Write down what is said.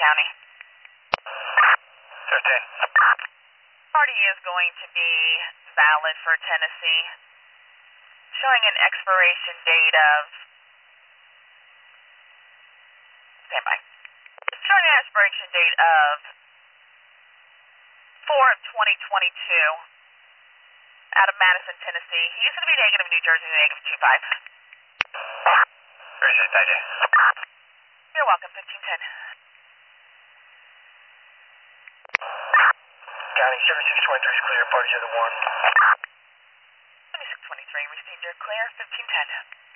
County. 15. Party is going to be valid for Tennessee, showing an expiration date of, stand by, showing an expiration date of 4 of 2022 out of Madison, Tennessee. He is going to be negative New Jersey, negative 25. Appreciate that, Jay. You're welcome, 1510. County 7623 is clear, parties are the 1. 7623, received your clear, 1510.